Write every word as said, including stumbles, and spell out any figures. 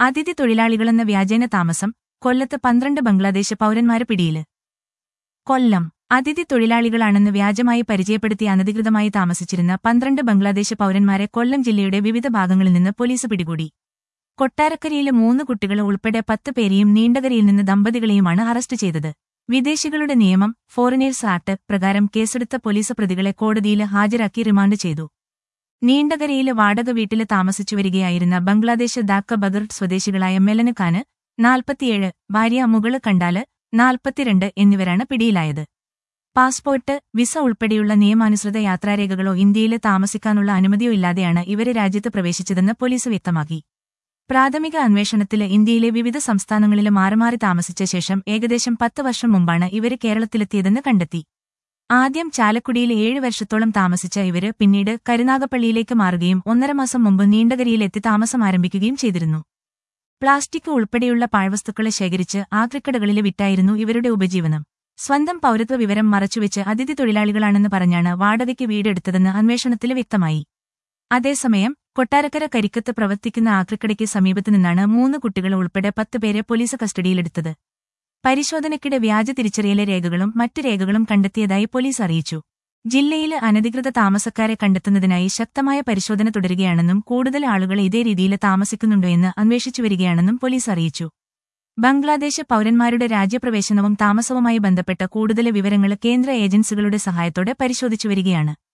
അതിഥി തൊഴിലാളികളെന്ന വ്യാജേന താമസം, കൊല്ലത്ത് പന്ത്രണ്ട് ബംഗ്ലാദേശ് പൗരന്മാര് പിടിയില്. കൊല്ലം അതിഥി തൊഴിലാളികളാണെന്ന് വ്യാജമായി പരിചയപ്പെടുത്തി അനധികൃതമായി താമസിച്ചിരുന്ന പന്ത്രണ്ട് ബംഗ്ലാദേശ് പൗരന്മാരെ കൊല്ലം ജില്ലയുടെ വിവിധ ഭാഗങ്ങളിൽ നിന്ന് പോലീസ് പിടികൂടി. കൊട്ടാരക്കരയിലെ മൂന്ന് കുട്ടികൾ ഉൾപ്പെടെ പത്ത് പേരെയും നീണ്ടകരയിൽ നിന്ന് ദമ്പതികളെയുമാണ് അറസ്റ്റ് ചെയ്തത്. വിദേശികളുടെ നിയമം ഫോറിനേഴ്സ് ആക്ട് പ്രകാരം കേസെടുത്ത പോലീസ് പ്രതികളെ കോടതിയിൽ ഹാജരാക്കി റിമാൻഡ് ചെയ്തു. നീണ്ടകരയിലെ വാടക വീട്ടില് താമസിച്ചുവരികയായിരുന്ന ബംഗ്ലാദേശ് ധാക്ക ബഗർട്ട് സ്വദേശികളായ മെലന് ഖാന്, നാൽപ്പത്തിയേഴ്, ഭാര്യ മുകള് കണ്ടാല്, നാൽപ്പത്തിരണ്ട് എന്നിവരാണ് പിടിയിലായത്. പാസ്പോർട്ട്, വിസ ഉൾപ്പെടെയുള്ള നിയമാനുസൃത യാത്രാരേഖകളോ ഇന്ത്യയില് താമസിക്കാനുള്ള അനുമതിയോ ഇല്ലാതെയാണ് ഇവര് രാജ്യത്ത് പ്രവേശിച്ചതെന്ന് പോലീസ് വ്യക്തമാക്കി. പ്രാഥമിക അന്വേഷണത്തില് ഇന്ത്യയിലെ വിവിധ സംസ്ഥാനങ്ങളില് മാറിമാറി താമസിച്ച ശേഷം ഏകദേശം പത്ത് വർഷം മുമ്പാണ് ഇവര് കേരളത്തിലെത്തിയതെന്ന് കണ്ടെത്തി. ആദ്യം ചാലക്കുടിയിൽ ഏഴ് വർഷത്തോളം താമസിച്ച ഇവര് പിന്നീട് കരുനാഗപ്പള്ളിയിലേക്ക് മാറുകയും ഒന്നര മാസം മുമ്പ് നീണ്ടകരയിലെത്തി താമസം ആരംഭിക്കുകയും ചെയ്തിരുന്നു. പ്ലാസ്റ്റിക് ഉൾപ്പെടെയുള്ള പാഴ്വസ്തുക്കളെ ശേഖരിച്ച് ആക്രിക്കടകളില് വിറ്റായിരുന്നു ഇവരുടെ ഉപജീവനം. സ്വന്തം പൗരത്വ വിവരം മറച്ചുവെച്ച് അതിഥി തൊഴിലാളികളാണെന്ന് പറഞ്ഞാണ് വാടകയ്ക്ക് വീടെടുത്തതെന്ന് അന്വേഷണത്തില് വ്യക്തമായി. അതേസമയം കൊട്ടാരക്കര കരിക്കത്ത് പ്രവർത്തിക്കുന്ന ആക്രിക്കടയ്ക്ക് സമീപത്തു നിന്നാണ് മൂന്ന് കുട്ടികൾ ഉൾപ്പെടെ പത്ത് പേരെ പോലീസ് കസ്റ്റഡിയിലെടുത്തത്. പരിശോധനയ്ക്കിടെ വ്യാജ തിരിച്ചറിയൽ രേഖകളും മറ്റു രേഖകളും കണ്ടെത്തിയതായി പോലീസ് അറിയിച്ചു. ജില്ലയില് അനധികൃത താമസക്കാരെ കണ്ടെത്തുന്നതിനായി ശക്തമായ പരിശോധന തുടരുകയാണെന്നും കൂടുതൽ ആളുകൾ ഇതേ രീതിയിൽ താമസിക്കുന്നുണ്ടോയെന്ന് അന്വേഷിച്ചുവരികയാണെന്നും പോലീസ് അറിയിച്ചു. ബംഗ്ലാദേശ് പൗരന്മാരുടെ രാജ്യപ്രവേശനവും താമസവുമായി ബന്ധപ്പെട്ട കൂടുതൽ വിവരങ്ങൾ കേന്ദ്ര ഏജൻസികളുടെ സഹായത്തോടെ പരിശോധിച്ചുവരികയാണ്.